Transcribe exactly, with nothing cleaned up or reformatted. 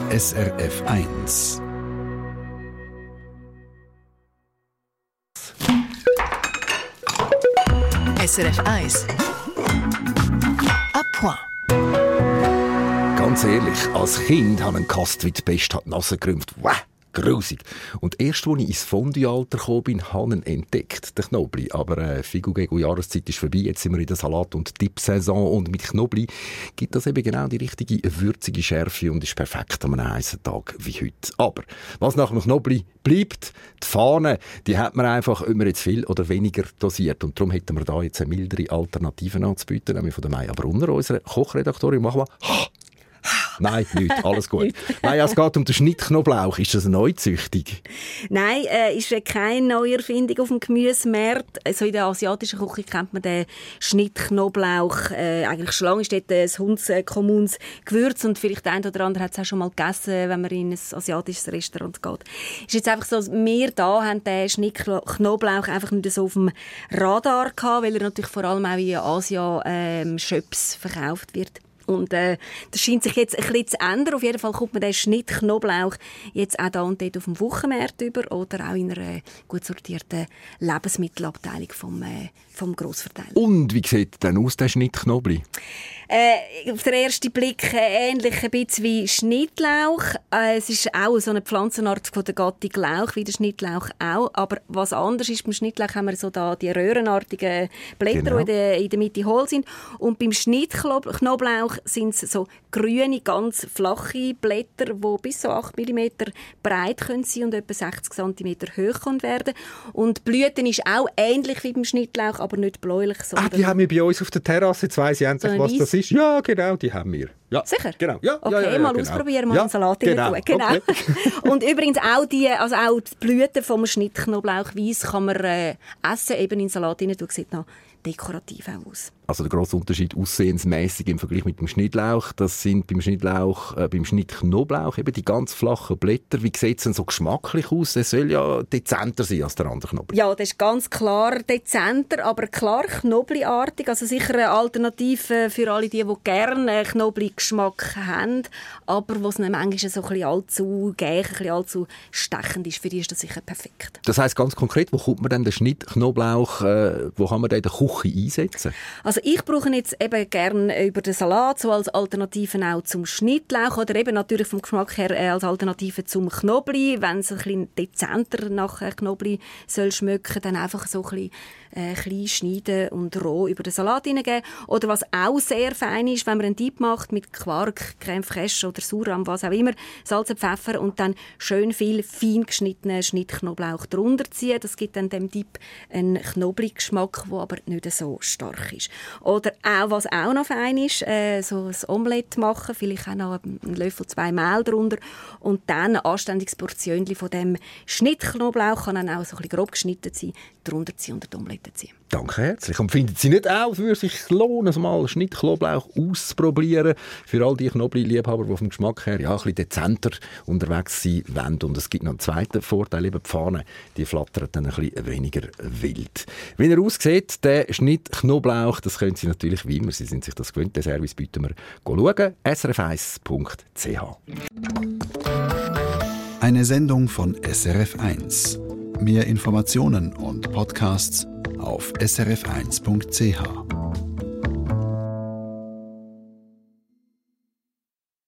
S R F eins. S R F eins. À point. Ganz ehrlich, als Kind habe ich einen Kast wie die Pest die Nase gerümpft. Wow, grusig. Und erst, als ich ins Fondue-Alter gekommen bin, habe ich ihn entdeckt, den Knobli. Aber äh, Figu gegen Jahreszeit ist vorbei. Jetzt sind wir in der Salat- und Dip-Saison. Und mit Knobli gibt das eben genau die richtige würzige Schärfe und ist perfekt an einem heißen Tag wie heute. Aber was nach dem Knobli bleibt, die Fahne, die hat man einfach, ob man jetzt viel oder weniger dosiert. Und darum hätten wir da jetzt eine mildere Alternative anzubieten, nämlich von der Maja Brunner, unserer Kochredaktorin. Machen wir Nein, nichts, alles gut. Nein, es geht um den Schnittknoblauch. Ist das eine Neuzüchtung? Nein, äh, ist keine Neuerfindung auf dem Gemüsemarkt. Also in der asiatischen Küche kennt man den Schnittknoblauch äh, eigentlich schon lange. Ist dort ein hundskommunes Gewürz und vielleicht der eine oder andere hat es auch schon mal gegessen, wenn man in ein asiatisches Restaurant geht. Ist jetzt einfach so, wir da haben den Schnittknoblauch einfach nicht so auf dem Radar gehabt, weil er natürlich vor allem auch in Asien ähm, Schöps verkauft wird. Und äh, das scheint sich jetzt ein bisschen zu ändern. Auf jeden Fall kommt man den Schnittknoblauch jetzt auch da und dort auf dem Wochenmarkt über oder auch in einer gut sortierten Lebensmittelabteilung vom, äh, vom Grossverteiler. Und wie sieht denn aus, der Schnittknobli? Äh, auf den ersten Blick äh, ähnlich ein bisschen wie Schnittlauch. Äh, es ist auch so eine Pflanzenart von der Gattung Lauch, wie der Schnittlauch auch. Aber was anders ist, beim Schnittlauch haben wir so da die röhrenartigen Blätter, genau, die in der, in der Mitte hohl sind. Und beim Schnittknoblauch sind es so grüne, ganz flache Blätter, die bis so acht Millimeter breit können sein und etwa sechzig Zentimeter hoch können werden. Und die Blüte ist auch ähnlich wie beim Schnittlauch, aber nicht bläulich. Ah, die haben wir bei uns auf der Terrasse. Jetzt weiss ich endlich, so was das ist. Ja, genau, die haben wir. Ja. Sicher? Genau. Ja, okay, ja, ja, ja, mal genau. ausprobieren, mal ja, einen Salat genau. rein tun. Genau. Okay. Und übrigens auch die, also auch die Blüten vom Schnittknoblauchweiss kann man äh, essen, eben in den Salat rein tun. Sieht noch dekorativ auch aus. Also der grosse Unterschied aussehensmässig im Vergleich mit dem Schnittlauch, das sind beim Schnittlauch, äh, beim Schnittknoblauch eben die ganz flachen Blätter. Wie sieht es denn so geschmacklich aus? Es soll ja dezenter sein als der andere Knoblauch. Ja, das ist ganz klar dezenter, aber klar knobliartig. Also sicher eine Alternative für alle die, die gerne Knobli-Geschmack haben, aber wo es nicht manchmal so ein bisschen allzu gäch, ein bisschen allzu stechend ist. Für die ist das sicher perfekt. Das heisst ganz konkret, wo kommt man denn den Schnittknoblauch, äh, wo kann man den in der Küche einsetzen? Also ich brauche ihn jetzt eben gerne über den Salat, so als Alternative auch zum Schnittlauch oder eben natürlich vom Geschmack her äh, als Alternative zum Knobli. Wenn es ein bisschen dezenter nach Knobli soll schmecken, dann einfach so ein bisschen äh, klein schneiden und roh über den Salat hineingeben. Oder was auch sehr fein ist, wenn man einen Dip macht mit Quark, Crème fraîche oder Sauerrahm, was auch immer, Salz und Pfeffer und dann schön viel fein geschnittenen Schnittknoblauch drunter ziehen. Das gibt dann dem Dip einen Knobli-Geschmack, der aber nicht so stark ist. Oder auch, was auch noch fein ist, äh, so ein Omelette machen, vielleicht auch noch einen Löffel, zwei Mehl drunter und dann ein anständiges Portionchen von dem Schnittknoblauch, kann dann auch so ein bisschen grob geschnitten sein, drunter ziehen und die Omelette ziehen. Danke herzlich. Und findet Sie nicht auch, es würde sich lohnen, mal Schnittknoblauch auszuprobieren für all die Knobli-Liebhaber, die vom Geschmack her ja, ein bisschen dezenter unterwegs sein wollen. Und es gibt noch einen zweiten Vorteil, eben die Pfanne, die flattert dann ein bisschen weniger wild. Wie er aussieht, der Schnittknoblauch, das können Sie natürlich wie immer, Sie sind sich das gewöhnt, den Service bieten wir schauen, s r f eins punkt c h. Eine Sendung von S R F eins. Mehr Informationen und Podcasts auf s r f eins punkt c h.